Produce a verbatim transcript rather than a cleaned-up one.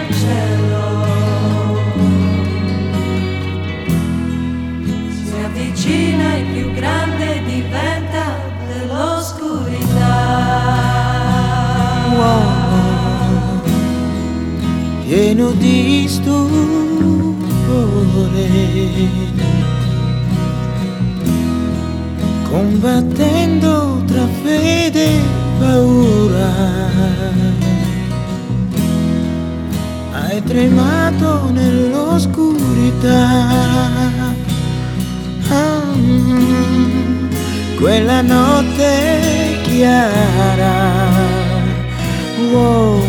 cielo. Si avvicina il più grande, diventa dell'oscurità. Wow, pieno di stupore, combattendo tra fede e paura. Hai tremato nell'oscurità, ah, quella notte chiara. Wow,